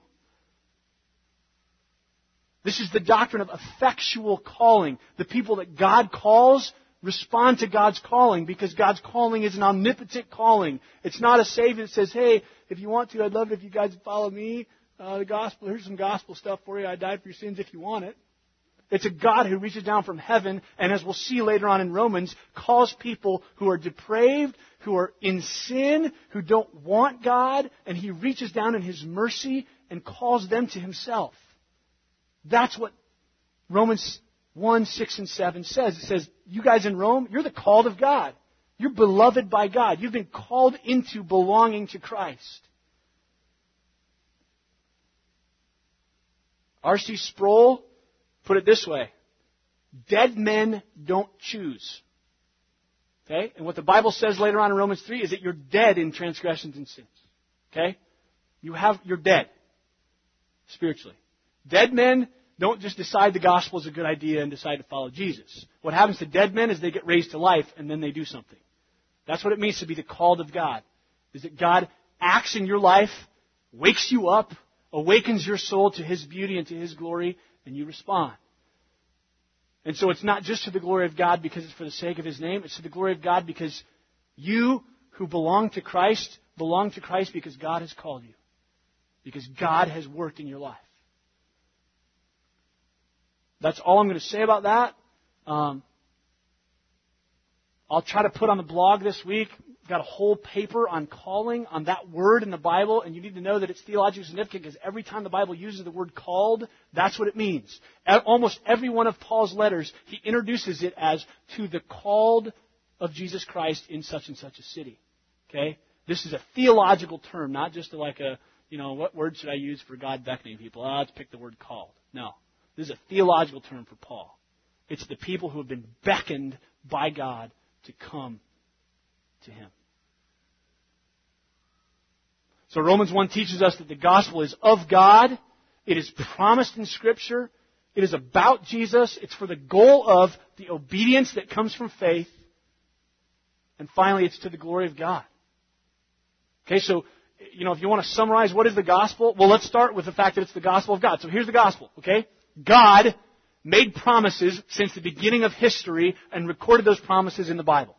This is the doctrine of effectual calling. The people that God calls respond to God's calling because God's calling is an omnipotent calling. It's not a Savior that says, hey, if you want to, I'd love it if you guys follow me. Uh, the gospel, here's some gospel stuff for you. I died for your sins if you want it. It's a God who reaches down from heaven and, as we'll see later on in Romans, calls people who are depraved, who are in sin, who don't want God, and He reaches down in His mercy and calls them to Himself. That's what Romans one, six, and seven says. It says, you guys in Rome, you're the called of God. You're beloved by God. You've been called into belonging to Christ. R C Sproul put it this way. Dead men don't choose. Okay? And what the Bible says later on in Romans three is that you're dead in transgressions and sins. Okay? You have, you're dead. Spiritually. Dead men don't just decide the gospel is a good idea and decide to follow Jesus. What happens to dead men is they get raised to life and then they do something. That's what it means to be the called of God. Is that God acts in your life, wakes you up, awakens your soul to His beauty and to His glory, and you respond. And so it's not just to the glory of God because it's for the sake of His name. It's to the glory of God because you who belong to Christ belong to Christ because God has called you. Because God has worked in your life. That's all I'm going to say about that. Um, I'll try to put on the blog this week. I've got a whole paper on calling, on that word in the Bible, and you need to know that it's theologically significant because every time the Bible uses the word called, that's what it means. Almost every one of Paul's letters, he introduces it as to the called of Jesus Christ in such and such a city. Okay? This is a theological term, not just like a, you know, what word should I use for God beckoning people? Oh, let's pick the word called. No. This is a theological term for Paul. It's the people who have been beckoned by God to come to Him. So Romans one teaches us that the gospel is of God. It is promised in Scripture. It is about Jesus. It's for the goal of the obedience that comes from faith. And finally, it's to the glory of God. Okay, so, you know, if you want to summarize what is the gospel, well, let's start with the fact that it's the gospel of God. So here's the gospel, okay? God made promises since the beginning of history and recorded those promises in the Bible.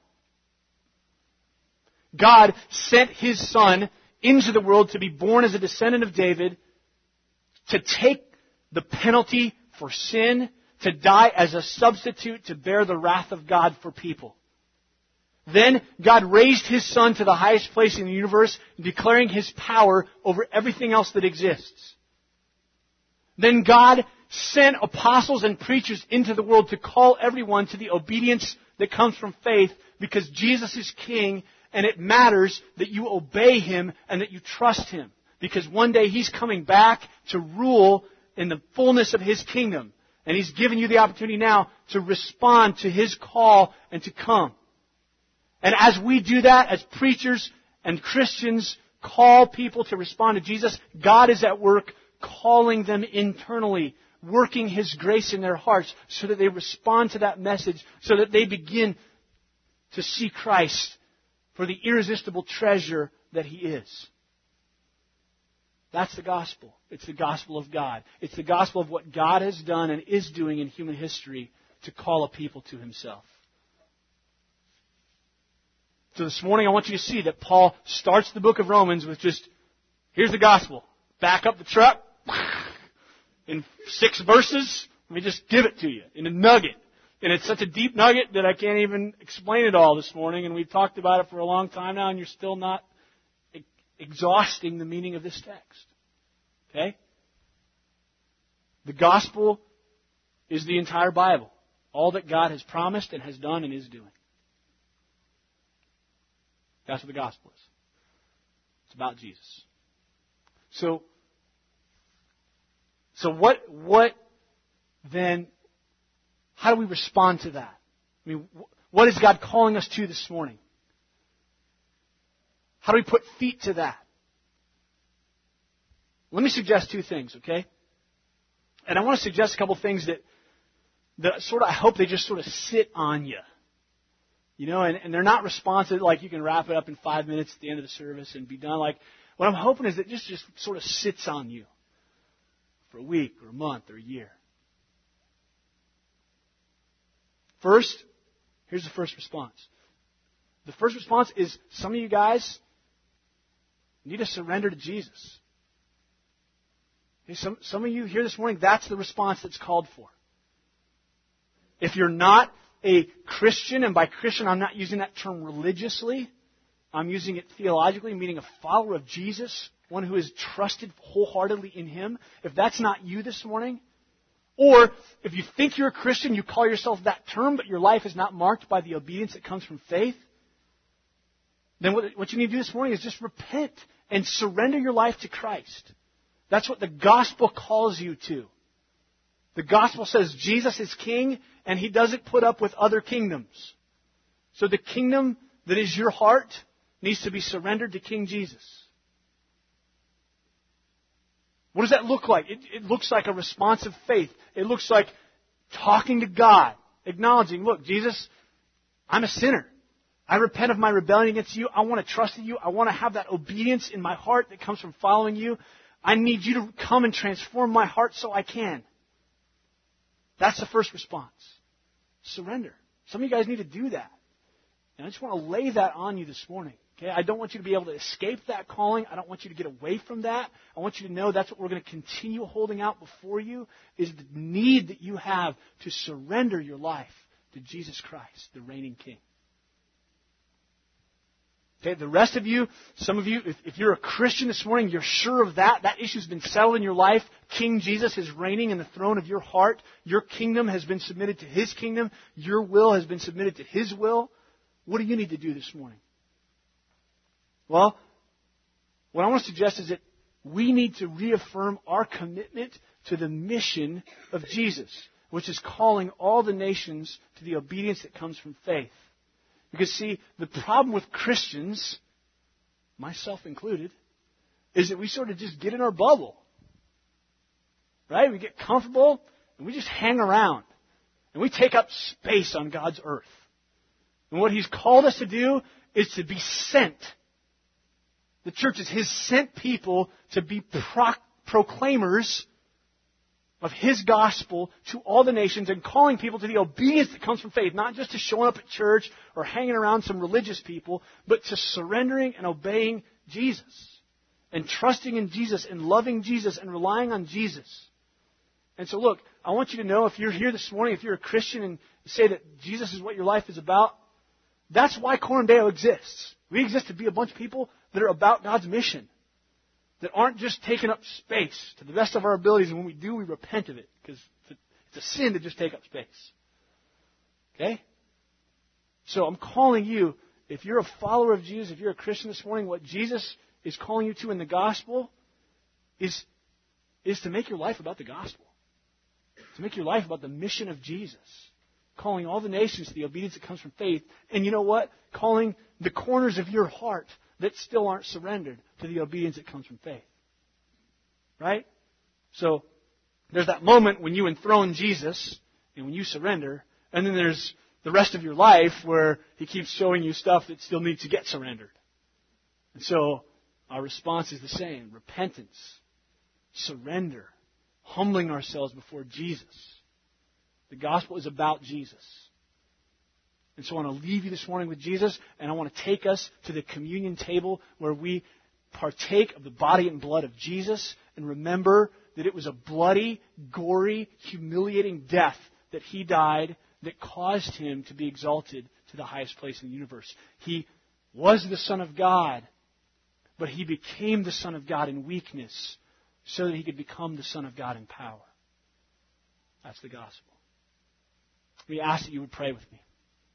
God sent His Son into the world to be born as a descendant of David, to take the penalty for sin, to die as a substitute to bear the wrath of God for people. Then God raised His Son to the highest place in the universe, declaring His power over everything else that exists. Then God sent apostles and preachers into the world to call everyone to the obedience that comes from faith, because Jesus is King, and it matters that you obey Him and that you trust Him. Because one day He's coming back to rule in the fullness of His kingdom. And He's given you the opportunity now to respond to His call and to come. And as we do that, as preachers and Christians call people to respond to Jesus, God is at work calling them internally, working His grace in their hearts so that they respond to that message, so that they begin to see Christ for the irresistible treasure that He is. That's the gospel. It's the gospel of God. It's the gospel of what God has done and is doing in human history to call a people to Himself. So this morning I want you to see that Paul starts the book of Romans with just, here's the gospel. Back up the truck. In six verses, let me just give it to you in a nugget. And it's such a deep nugget that I can't even explain it all this morning. And we've talked about it for a long time now, and you're still not exhausting the meaning of this text. Okay? The gospel is the entire Bible. All that God has promised and has done and is doing. That's what the gospel is. It's about Jesus. So, so what, what then, how do we respond to that? I mean, what is God calling us to this morning? How do we put feet to that? Let me suggest two things, okay? And I want to suggest a couple things that, that sort of, I hope they just sort of sit on you. You know, and, and they're not responsive, like you can wrap it up in five minutes at the end of the service and be done. Like, what I'm hoping is that it just, just sort of sits on you for a week or a month or a year. First, here's the first response. The first response is some of you guys need to surrender to Jesus. Okay, some, some of you here this morning, that's the response that's called for. If you're not a Christian, and by Christian I'm not using that term religiously, I'm using it theologically, meaning a follower of Jesus, one who is trusted wholeheartedly in Him. If that's not you this morning, or if you think you're a Christian, you call yourself that term, but your life is not marked by the obedience that comes from faith, then what, what you need to do this morning is just repent and surrender your life to Christ. That's what the gospel calls you to. The gospel says Jesus is King, and He doesn't put up with other kingdoms. So the kingdom that is your heart needs to be surrendered to King Jesus. What does that look like? It, it looks like a response of faith. It looks like talking to God, acknowledging, look, Jesus, I'm a sinner. I repent of my rebellion against You. I want to trust in You. I want to have that obedience in my heart that comes from following You. I need You to come and transform my heart so I can. That's the first response. Surrender. Some of you guys need to do that. And I just want to lay that on you this morning. Okay? I don't want you to be able to escape that calling. I don't want you to get away from that. I want you to know that's what we're going to continue holding out before you, is the need that you have to surrender your life to Jesus Christ, the reigning King. Okay, the rest of you, some of you, if, if you're a Christian this morning, you're sure of that. That issue's been settled in your life. King Jesus is reigning in the throne of your heart. Your kingdom has been submitted to His kingdom. Your will has been submitted to His will. What do you need to do this morning? Well, what I want to suggest is that we need to reaffirm our commitment to the mission of Jesus, which is calling all the nations to the obedience that comes from faith. Because, see, the problem with Christians, myself included, is that we sort of just get in our bubble. Right? We get comfortable, and we just hang around. And we take up space on God's earth. And what He's called us to do is to be sent. The church is His sent people to be pro- proclaimers of His gospel to all the nations, and calling people to the obedience that comes from faith, not just to showing up at church or hanging around some religious people, but to surrendering and obeying Jesus, and trusting in Jesus, and loving Jesus, and relying on Jesus. And so look, I want you to know, if you're here this morning, if you're a Christian and say that Jesus is what your life is about, That's why Coram Deo exists. We exist to be a bunch of people that are about God's mission, that aren't just taking up space to the best of our abilities, and when we do, we repent of it, because it's a sin to just take up space. Okay? So I'm calling you, if you're a follower of Jesus, if you're a Christian this morning, what Jesus is calling you to in the gospel is, is to make your life about the gospel. To make your life about the mission of Jesus. Calling all the nations to the obedience that comes from faith. And you know what? Calling the corners of your heart that still aren't surrendered to the obedience that comes from faith. Right? So, there's that moment when you enthrone Jesus and when you surrender. And then there's the rest of your life where He keeps showing you stuff that still needs to get surrendered. And so, our response is the same. Repentance. Surrender. Humbling ourselves before Jesus. The gospel is about Jesus. And so I want to leave you this morning with Jesus, and I want to take us to the communion table where we partake of the body and blood of Jesus and remember that it was a bloody, gory, humiliating death that He died that caused Him to be exalted to the highest place in the universe. He was the Son of God, but He became the Son of God in weakness so that He could become the Son of God in power. That's the gospel. We ask that you would pray with me.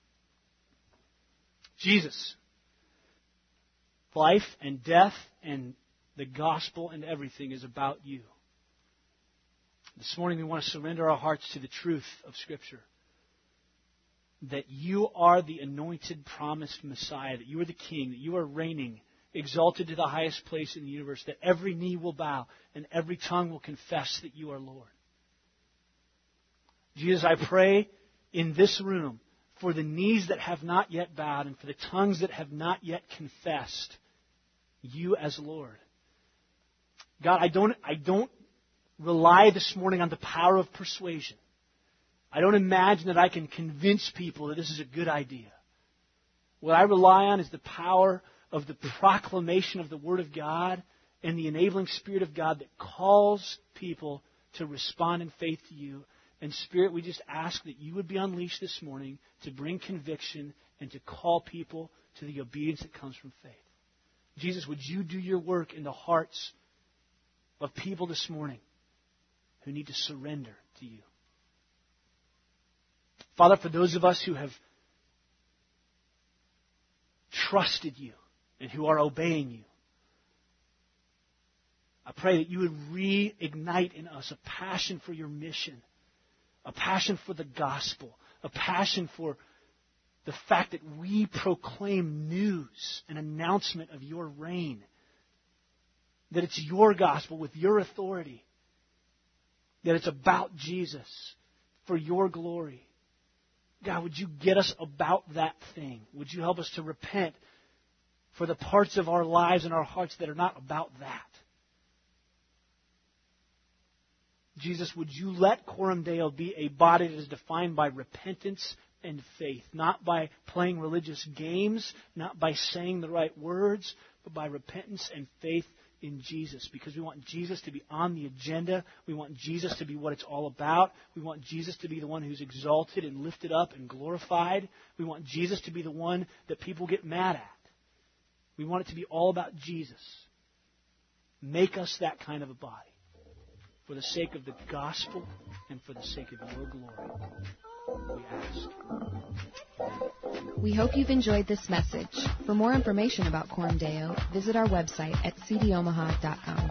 Jesus, life and death and the gospel and everything is about you. This morning we want to surrender our hearts to the truth of Scripture. That you are the anointed, promised Messiah, that you are the King, that you are reigning, exalted to the highest place in the universe, that every knee will bow and every tongue will confess that you are Lord. Jesus, I pray in this room for the knees that have not yet bowed and for the tongues that have not yet confessed you as Lord. God, I don't, I don't rely this morning on the power of persuasion. I don't imagine that I can convince people that this is a good idea. What I rely on is the power of the proclamation of the Word of God and the enabling Spirit of God that calls people to respond in faith to you. And Spirit, we just ask that you would be unleashed this morning to bring conviction and to call people to the obedience that comes from faith. Jesus, would you do your work in the hearts of people this morning who need to surrender to you? Father, for those of us who have trusted you and who are obeying you, I pray that you would reignite in us a passion for your mission, a passion for the gospel, a passion for the fact that we proclaim news, an announcement of your reign, that it's your gospel with your authority, that it's about Jesus for your glory. God, would you get us about that thing? Would you help us to repent for the parts of our lives and our hearts that are not about that? Jesus, would you let Coram Deo be a body that is defined by repentance and faith, not by playing religious games, not by saying the right words, but by repentance and faith in Jesus, because we want Jesus to be on the agenda. We want Jesus to be what it's all about. We want Jesus to be the one who's exalted and lifted up and glorified. We want Jesus to be the one that people get mad at. We want it to be all about Jesus. Make us that kind of a body for the sake of the gospel and for the sake of your glory. We ask. We hope you've enjoyed this message. For more information about Coram Deo, visit our website at c d omaha dot com.